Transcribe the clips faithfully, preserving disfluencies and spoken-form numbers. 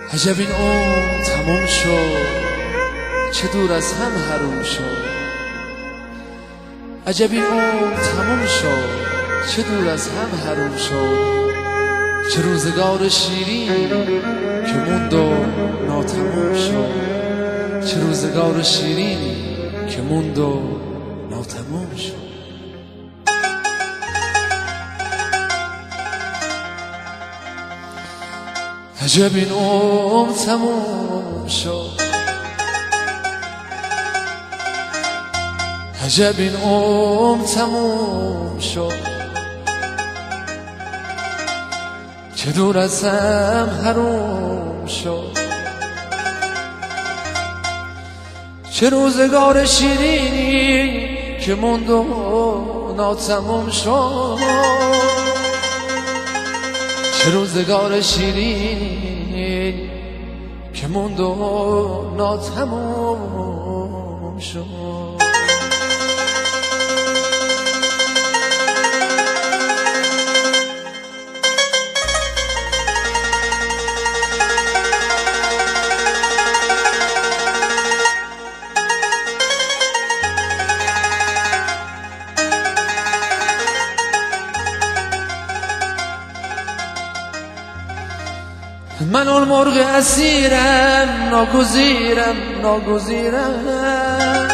عجب این عمر تموم شد، چه دور از هم حروم شد. عجب این عمر تموم شد، چه دور از هم حروم شد. چه روزگار شیرین که موند و ناتموم شد. چه روزگار شیرین که موند و ناتموم شد. عجب این عمر تموم شد، عجب این عمر تموم شد. چه دور از هم حروم شد. چه روزگار شیرینی که موند و ناتموم شد. چه روزگار شیرینی که موند و ناتموم شد. من اون مرغ اسیرم، ناگزیرم ناگزیرم.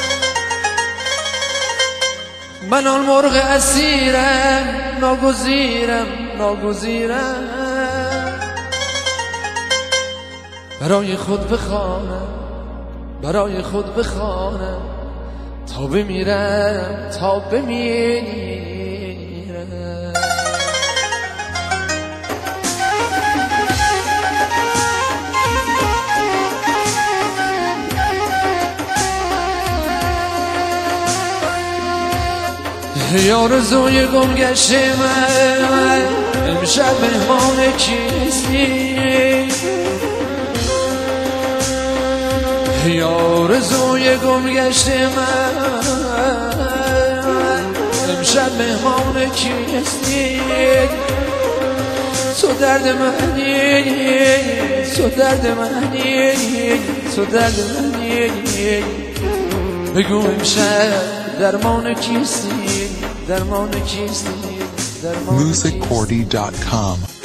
من اون مرغ اسیرم، ناگزیرم ناگزیرم. برای خود بخوانم، برای خود بخوانم، تا بمیرم تا بمیرم. ای آرزوی گم گشته من، امشب مهمان کیستی؟ ای آرزوی گم گشته من، امشب مهمان کیستی؟ تو درد منی، تو درد منی، تو درد منی. بگو امشب درمان کیستی؟ درمان کیستی؟ درمان music cordy dot com